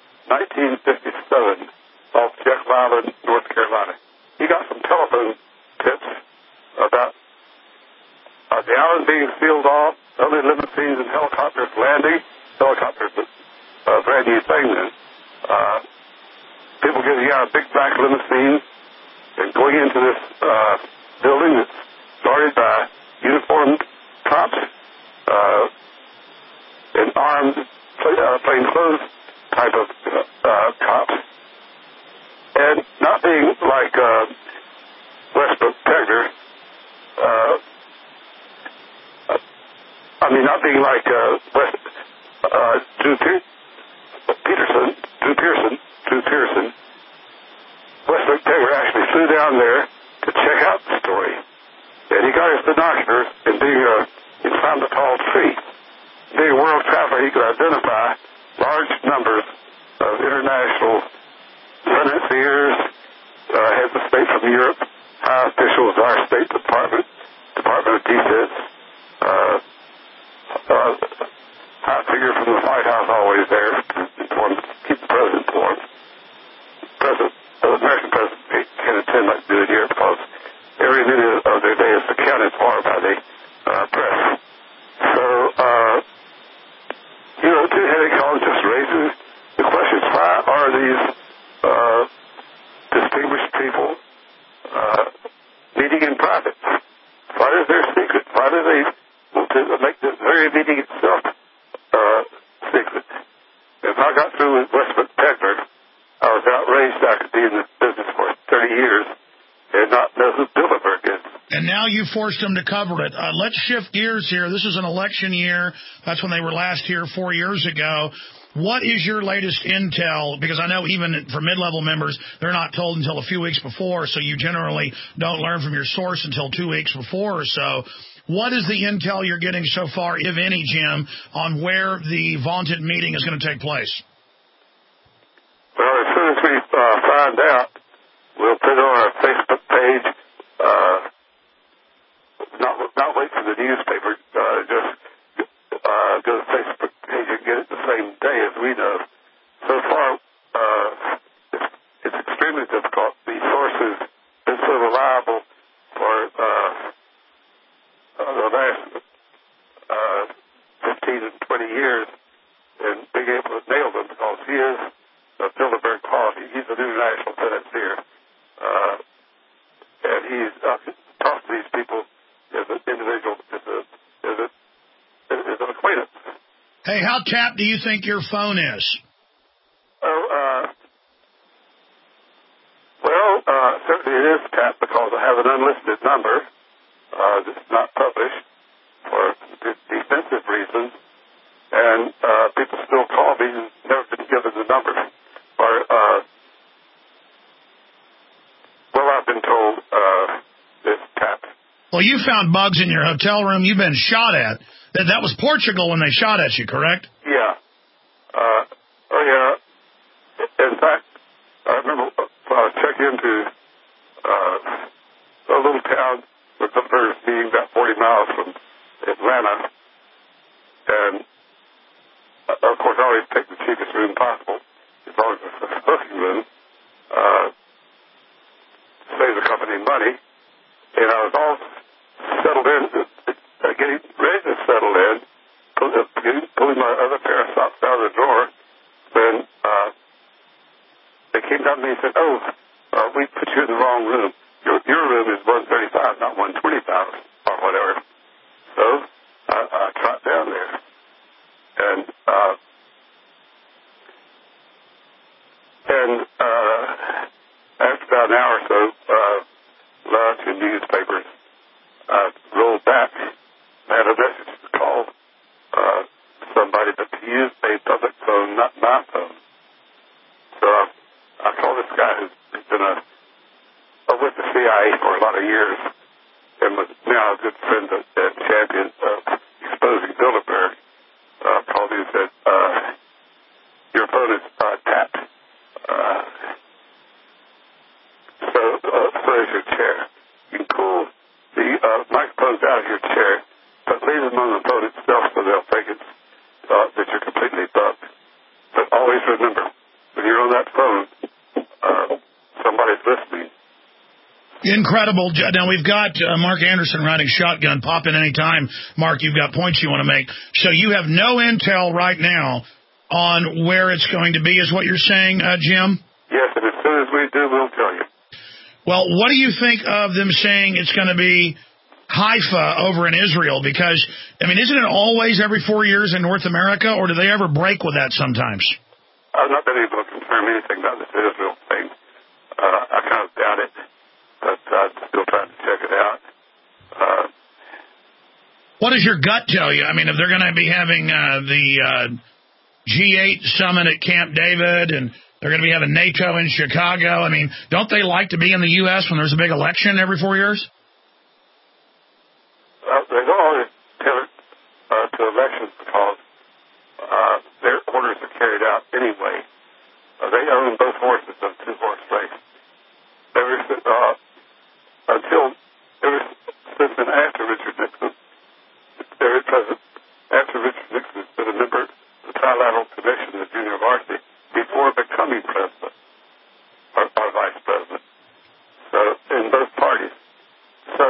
Speaker 15: 1957, off Jekyll Island, North Carolina. He got some telephone tips about the island being sealed off, only limousines and helicopters landing. Helicopters, a brand new thing then. People getting out of big black limousines and going into this building that's guarded by uniformed cops and armed plainclothes type of cops. And not being like Westbrook Tegler, not being like Drew Pearson, Westbrook Tegler actually flew down there to check out the story. And he got his binoculars, and being he found the tall tree. Being a world traveler, he could identify large numbers of international financiers, heads of state from Europe, high officials, our State Department, Department of Defense, high figure from the White House always there to keep the president informed. The American president can't attend like do it here because every minute of their day is accounted for by the press. So, two-headed conscience raises the question: why are these distinguished people meeting in private? What is their secret? Why do they want to make the very meeting itself secret? If I got through with Westbrook Tegler, I was outraged I could be in this business for 30 years and not know who Bilderberg is.
Speaker 2: And now you forced them to cover it. Let's shift gears here. This is an election year. That's when they were last here 4 years ago. What is your latest intel? Because I know even for mid-level members, they're not told until a few weeks before, so you generally don't learn from your source until 2 weeks before or so. What is the intel you're getting so far, if any, Jim, on where the vaunted meeting is going to take place?
Speaker 15: Well, as soon as we find out, we'll put it on our Facebook page. Not wait for the newspaper. Just go to the Facebook page and get it the same day as we know. So far, it's extremely difficult 20 years in being able to nail them because he is Bilderberg quality. He's a new national financier. And he's talked to these people as an individual, as an acquaintance.
Speaker 2: Hey, how tapped do you think your phone is?
Speaker 15: Certainly it is tapped because I have an unlisted number that's not published for defensive reasons, and people still call me and never been given the number. I've been told it's tapped.
Speaker 2: Well, you found bugs in your hotel room. You've been shot at. That was Portugal when they shot at you, correct?
Speaker 15: Yeah. In fact, I remember I checked into a little town with the first being about 40 miles from Atlanta. And, of course, I always take the cheapest room possible, as long as it's a smoking room. Save the company money. And I was all settled in, getting ready to settle in, pulling my other pair of socks out of the drawer, when they came down to me and said, we put you in the wrong room. Your room is 135, not 125, or whatever. So I trot down there. And after about an hour or so, lunch and newspapers, I rolled back. I had a message to call somebody, but to use a public phone, not my phone. So I called this guy who's been with the CIA for a lot of years and was now a good friend and champion of exposing Bilderberg. Called me and said, your phone is tapped. So is your chair. You can pull the microphones out of your chair, but leave them on the phone itself so they'll think it's that you're completely bugged. But always remember, when you're on that phone, somebody's listening.
Speaker 2: Incredible. Now, we've got Mark Anderson riding shotgun. Pop in any time. Mark, you've got points you want to make. So you have no intel right now on where it's going to be, is what you're saying, Jim?
Speaker 15: Yes, and as soon as we do, we'll tell you.
Speaker 2: Well, what do you think of them saying it's going to be Haifa over in Israel? Because, I mean, isn't it always every 4 years in North America, or do they ever break with that sometimes?
Speaker 15: I've not been able to confirm anything about this Israel thing. I kind of doubt it, but I'm still trying to check it out.
Speaker 2: What does your gut tell you? I mean, if they're going to be having the G8 summit at Camp David, and they're going to be having NATO in Chicago, I mean, don't they like to be in the U.S. when there's a big election every 4 years?
Speaker 15: They don't always pivot to elections because their orders are carried out anyway. They own both horses of two-horse race. Ever since and after Richard Nixon, every president after Richard Nixon has been a member of the Trilateral Commission of Junior Varsity before becoming president or vice president. So in both parties. So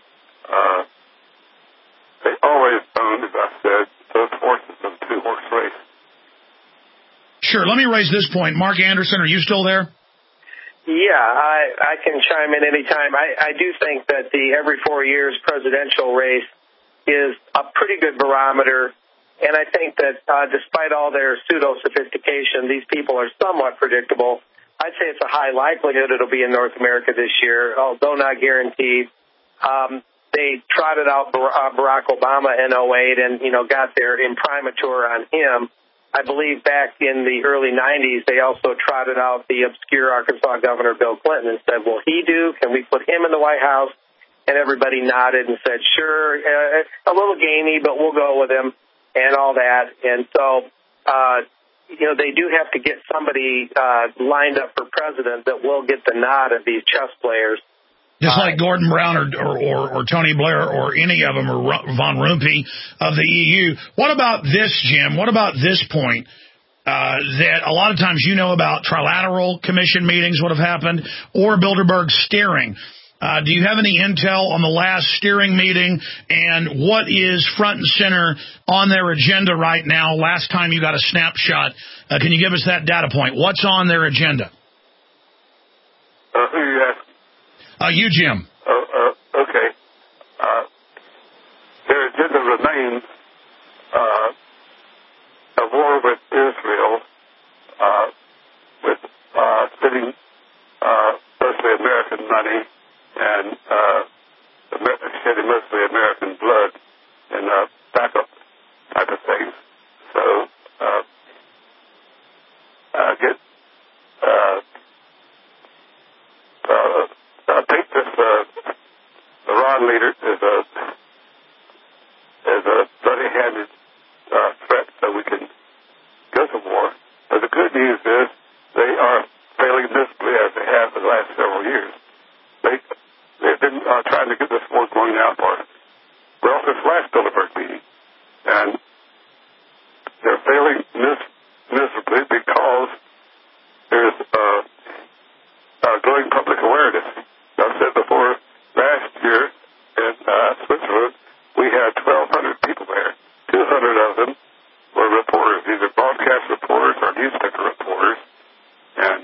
Speaker 15: they always owned, as I said, both horses of the two-horse race.
Speaker 2: Sure. Let me raise this point. Mark Anderson, are you still there?
Speaker 8: Yeah, I can chime in anytime. I do think that the every 4 years presidential race is a pretty good barometer, and I think that despite all their pseudo-sophistication, these people are somewhat predictable. I'd say it's a high likelihood it'll be in North America this year, although not guaranteed. They trotted out Barack Obama in 2008 and, got their imprimatur on him. I believe back in the early 90s, they also trotted out the obscure Arkansas Governor Bill Clinton and said, will he do? Can we put him in the White House? And everybody nodded and said, sure, a little gamey, but we'll go with him and all that. And so, they do have to get somebody lined up for president that will get the nod of these chess players.
Speaker 2: Just like Gordon Brown or Tony Blair or any of them, or Von Rompuy of the EU. What about this, Jim? What about this point that a lot of times about trilateral commission meetings would have happened, or Bilderberg steering? Do you have any intel on the last steering meeting and what is front and center on their agenda right now? Last time you got a snapshot. Can you give us that data point? What's on their agenda?
Speaker 15: Who are you asking?
Speaker 2: You, Jim.
Speaker 15: Okay. Their agenda remains a war with Israel, with spending mostly American money and shedding mostly American blood and backup type of things. So I think this Iran leader is a bloody-handed threat, so we can go to war. But the good news is they are failing miserably as they have for the last several years. They've been trying to get this war going now for this last Bilderberg meeting, and they're failing miserably because there's growing public awareness. I've said before, last year in Switzerland, we had 1,200 people there. 200 of them were reporters, either broadcast reporters or newspaper reporters, and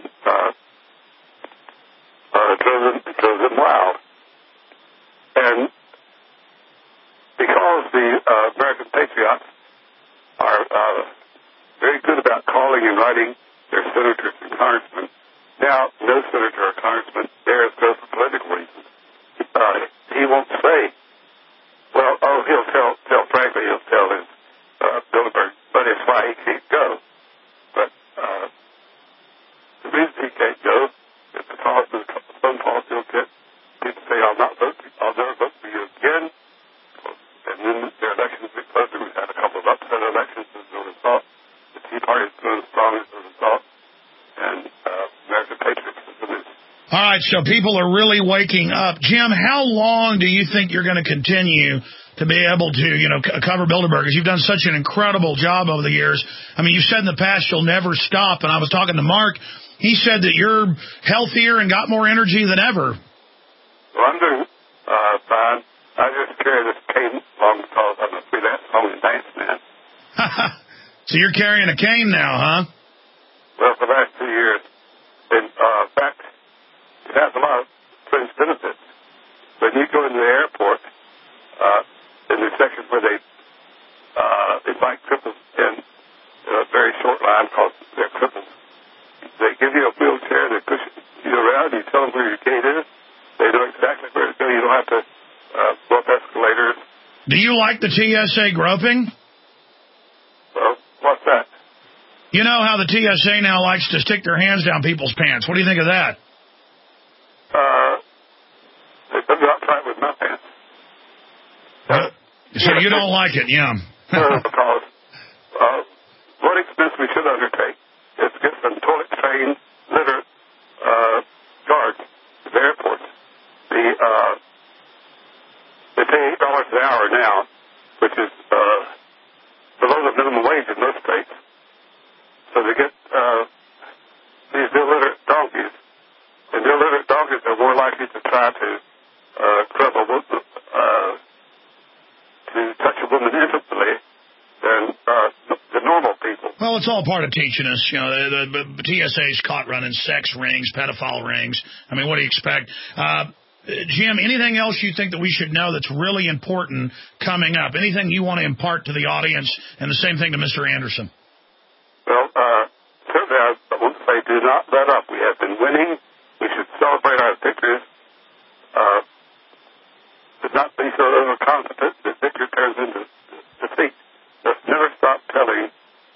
Speaker 15: drove them wild. And because the American patriots are very good about calling and writing their senators and congressmen, now no senator or congressman dares go for political reasons. He won't say, well, he'll tell frankly, he'll tell his Bilderberg, but it's why he can't go. But the reason he can't go is because of the phone calls he'll get. People say, I'll never vote for you again. And then their elections get closer. We've had a couple of upset elections as a result. The Tea Party is going strong as a result. And American patriotism is.
Speaker 2: All right, so people are really waking up. Jim, how long do you think you're going to continue to be able to, cover Bilderberg? Because you've done such an incredible job over the years. I mean, you said in the past you'll never stop, and I was talking to Mark. He said that you're healthier and got more energy than ever.
Speaker 15: Well, I'm doing fine. I just carry this cane along because I'm a freelance song and dance man.
Speaker 2: So you're carrying a cane now, huh?
Speaker 15: Well, for the last 2 years. In fact, it has a lot of fringe benefits. When you go into the airport, in the section where they invite cripples in a very short line because they're cripples, they give you a wheelchair, they push you around, you tell them where your gate is, they know exactly where to go. You don't have to go up escalators.
Speaker 2: Do you like the TSA groping?
Speaker 15: Well, what's that?
Speaker 2: You know how the TSA now likes to stick their hands down people's pants. What do you think of that?
Speaker 15: It doesn't outside with my pants.
Speaker 2: So you don't like it, yeah.
Speaker 15: Because one expense we should undertake is to get some toilet-trained, literate guards at the airports. They pay $8 an hour now, which is below the minimum wage in most states. So they get these illiterate donkeys, and the illiterate donkeys are more likely to try to grab a woman, to touch a woman intimately than the normal people.
Speaker 2: Well, it's all part of teaching us. The TSA's caught running sex rings, pedophile rings. I mean, what do you expect? Jim, anything else you think that we should know that's really important coming up? Anything you want to impart to the audience? And the same thing to Mr. Anderson.
Speaker 15: Well, certainly I want to say do not let up. We have been winning. We should celebrate our victories. Should not be so overconfident that victory turns into defeat. Let's never stop telling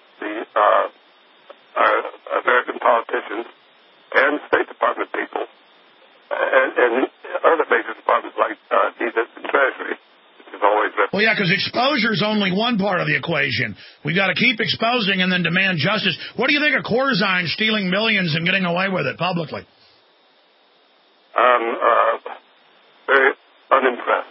Speaker 15: our American politicians and State Department people and other major departments like Defense and Treasury, which is always...
Speaker 2: Well, yeah, because exposure is only one part of the equation. We've got to keep exposing and then demand justice. What do you think of Corzine stealing millions and getting away with it publicly?
Speaker 15: Very unimpressed.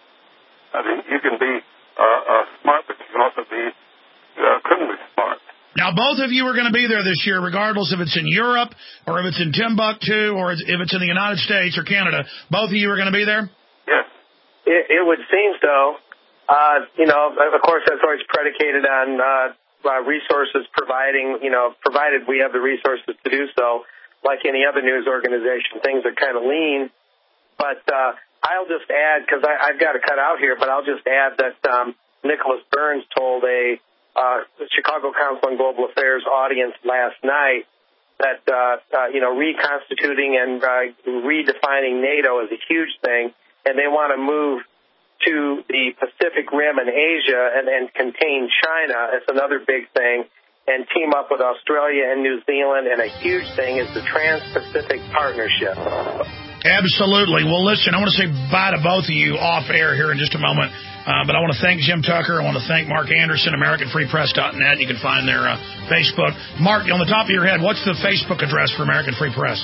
Speaker 15: I mean, you can be smart, but you can also be criminally smart.
Speaker 2: Now, both of you are going to be there this year, regardless if it's in Europe or if it's in Timbuktu or if it's in the United States or Canada. Both of you are going to be there?
Speaker 8: Yes. It would seem so. Of course, that's always predicated on resources provided we have the resources to do so. Like any other news organization, things are kind of lean. But I'll just add, because I've got to cut out here, but I'll just add that Nicholas Burns told the Chicago Council on Global Affairs audience last night that, reconstituting and redefining NATO is a huge thing, and they want to move to the Pacific Rim and Asia and contain China. It's another big thing. And team up with Australia and New Zealand, and a huge thing is the Trans-Pacific Partnership.
Speaker 2: Absolutely. Well, listen, I want to say bye to both of you off air here in just a moment, but I want to thank Jim Tucker. I want to thank Mark Anderson, AmericanFreePress.net. You can find their Facebook. Mark, on the top of your head, what's the Facebook address for American Free Press?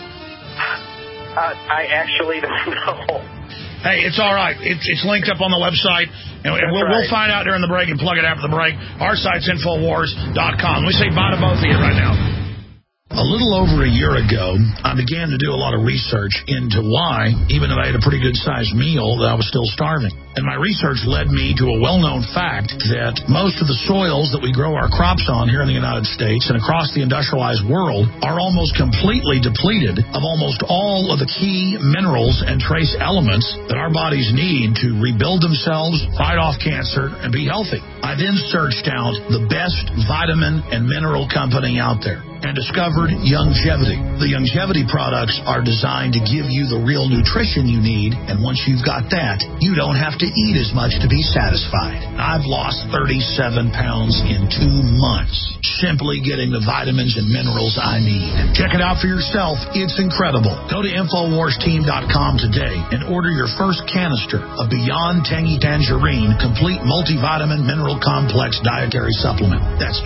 Speaker 8: I actually don't know.
Speaker 2: Hey, it's all right. It's linked up on the website, and we'll find out during the break and plug it after the break. Our site's Infowars.com. We say bye to both of you right now. A little over a year ago, I began to do a lot of research into why, even though I had a pretty good-sized meal, that I was still starving. And my research led me to a well-known fact that most of the soils that we grow our crops on here in the United States and across the industrialized world are almost completely depleted of almost all of the key minerals and trace elements that our bodies need to rebuild themselves, fight off cancer, and be healthy. I then searched out the best vitamin and mineral company out there and discovered Youngevity. The Youngevity products are designed to give you the real nutrition you need, and once you've got that, you don't have to eat as much to be satisfied. I've lost 37 pounds in 2 months, simply getting the vitamins and minerals I need. Check it out for yourself. It's incredible. Go to InfoWarsTeam.com today and order your first canister of Beyond Tangy Tangerine Complete Multivitamin Mineral Complex Dietary Supplement. That's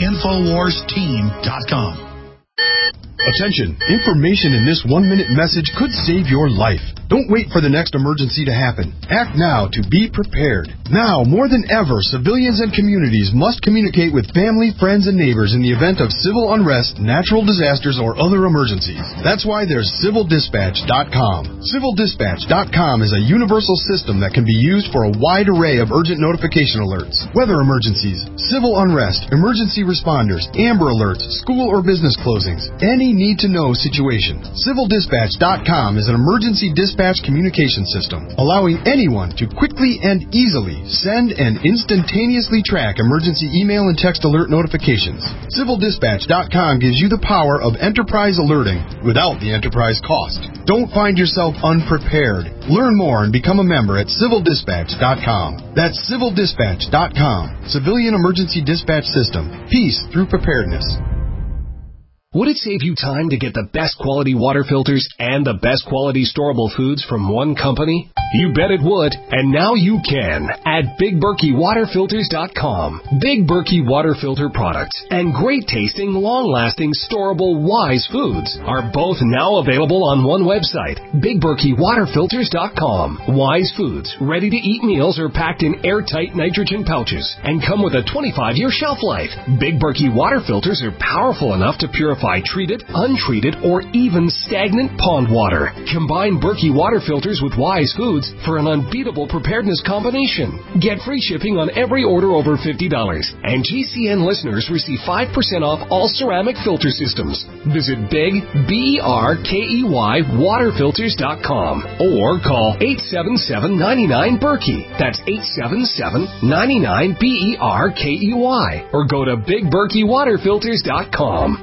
Speaker 2: InfoWarsTeam.com.
Speaker 16: Attention! Information in this 1-minute message could save your life. Don't wait for the next emergency to happen. Act now to be prepared. Now, more than ever, civilians and communities must communicate with family, friends, and neighbors in the event of civil unrest, natural disasters, or other emergencies. That's why there's CivilDispatch.com. CivilDispatch.com is a universal system that can be used for a wide array of urgent notification alerts. Weather emergencies, civil unrest, emergency responders, Amber Alerts, school or business closings, any need-to-know situation. CivilDispatch.com is an emergency dispatch communication system, allowing anyone to quickly and easily send and instantaneously track emergency email and text alert notifications. CivilDispatch.com gives you the power of enterprise alerting without the enterprise cost. Don't find yourself unprepared. Learn more and become a member at CivilDispatch.com. That's CivilDispatch.com. Civilian Emergency Dispatch System. Peace through preparedness.
Speaker 17: Would it save you time to get the best quality water filters and the best quality storable foods from one company? You bet it would, and now you can at BigBerkeyWaterFilters.com. Big Berkey water filter products and great tasting, long-lasting, storable Wise foods are both now available on one website, BigBerkeyWaterFilters.com. Wise foods, ready-to-eat meals are packed in airtight nitrogen pouches and come with a 25-year shelf life. Big Berkey water filters are powerful enough to purify treated, untreated, or even stagnant pond water. Combine Berkey water filters with Wise foods for an unbeatable preparedness combination. Get free shipping on every order over $50, and GCN listeners receive 5% off all ceramic filter systems. Visit BigBerkeyWaterFilters.com or call 877-99-BERKEY. That's 877-99-BERKEY, or go to BigBerkeyWaterFilters.com.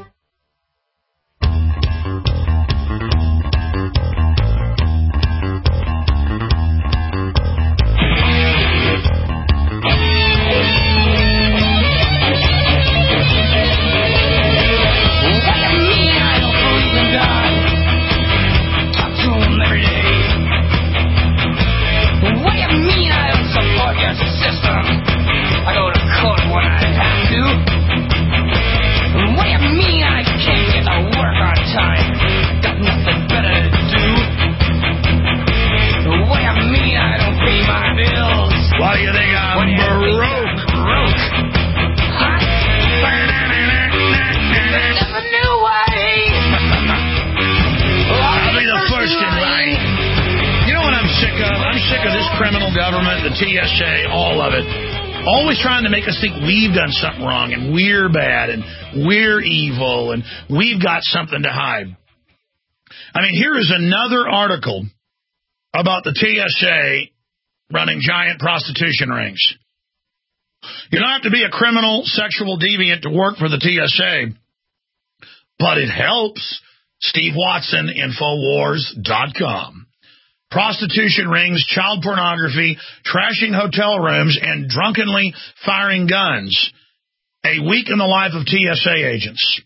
Speaker 2: TSA, all of it. Always trying to make us think we've done something wrong and we're bad and we're evil and we've got something to hide. I mean, here is another article about the TSA running giant prostitution rings. You don't have to be a criminal sexual deviant to work for the TSA, but it helps. Steve Watson, Infowars.com. Prostitution rings, child pornography, trashing hotel rooms, and drunkenly firing guns. A week in the life of TSA agents.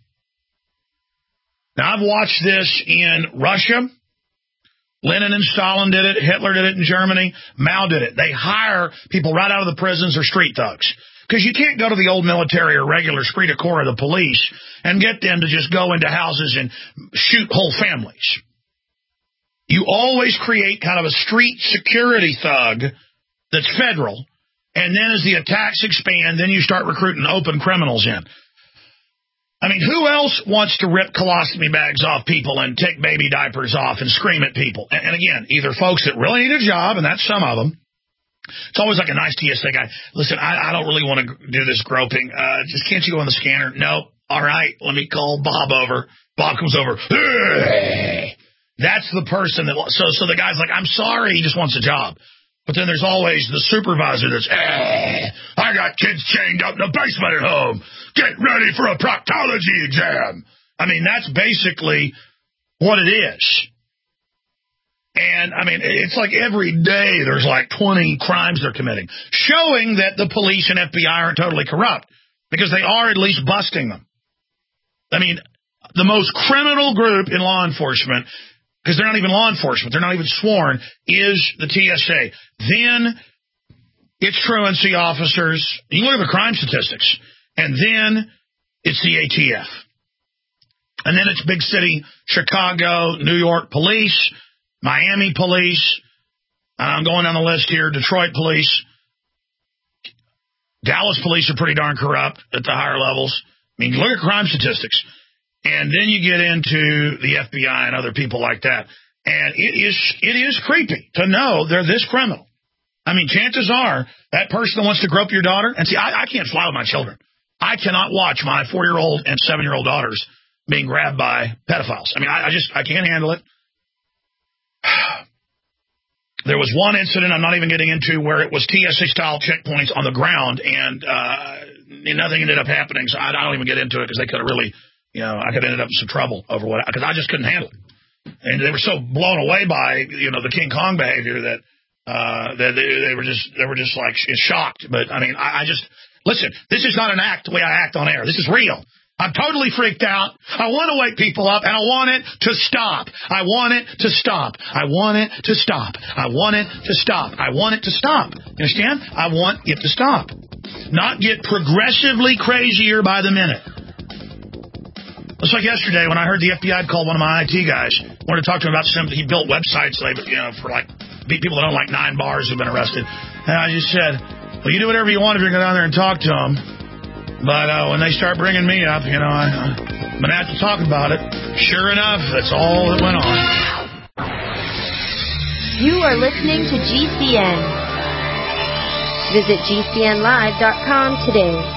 Speaker 2: Now, I've watched this in Russia. Lenin and Stalin did it. Hitler did it in Germany. Mao did it. They hire people right out of the prisons or street thugs. Because you can't go to the old military or regular esprit de corps of the police and get them to just go into houses and shoot whole families. You always create kind of a street security thug that's federal, and then as the attacks expand, then you start recruiting open criminals in. I mean, who else wants to rip colostomy bags off people and take baby diapers off and scream at people? And again, either folks that really need a job, and that's some of them. It's always like a nice TSA guy. Listen, I don't really want to do this groping. Just can't you go in the scanner? No. All right, let me call Bob over. Bob comes over. Hey! That's the person that, so the guy's like, I'm sorry, he just wants a job. But then there's always the supervisor that's, I got kids chained up in the basement at home. Get ready for a proctology exam. I mean, that's basically what it is. And, I mean, it's like every day there's like 20 crimes they're committing, showing that the police and FBI aren't totally corrupt, because they are at least busting them. I mean, the most criminal group in law enforcement, because they're not even law enforcement, they're not even sworn, is the TSA. Then it's truancy officers. You can look at the crime statistics. And then it's the ATF. And then it's big city, Chicago, New York police, Miami police. I'm going down the list here. Detroit police. Dallas police are pretty darn corrupt at the higher levels. I mean, look at crime statistics. And then you get into the FBI and other people like that. And it is creepy to know they're this criminal. I mean, chances are that person that wants to grope your daughter, and see, I can't fly with my children. I cannot watch my 4-year-old and 7-year-old daughters being grabbed by pedophiles. I mean, I can't handle it. There was one incident I'm not even getting into where it was TSA-style checkpoints on the ground, and nothing ended up happening, so I don't even get into it because they could have really, I could have ended up in some trouble over what, because I just couldn't handle it. And they were so blown away by, the King Kong behavior that they were just like shocked. But, I mean, I just, listen, this is not an act the way I act on air. This is real. I'm totally freaked out. I want to wake people up, and I want it to stop. I want it to stop. I want it to stop. I want it to stop. I want it to stop. You understand? I want it to stop. Not get progressively crazier by the minute. It's like yesterday when I heard the FBI called one of my IT guys. Wanted to talk to him about something. He built websites, for like people that own like 9 bars who've been arrested. And I just said, well, you do whatever you want if you're going to go down there and talk to them. But when they start bringing me up, I'm going to have to talk about it. Sure enough, that's all that went on.
Speaker 18: You are listening to GCN. Visit GCNlive.com today.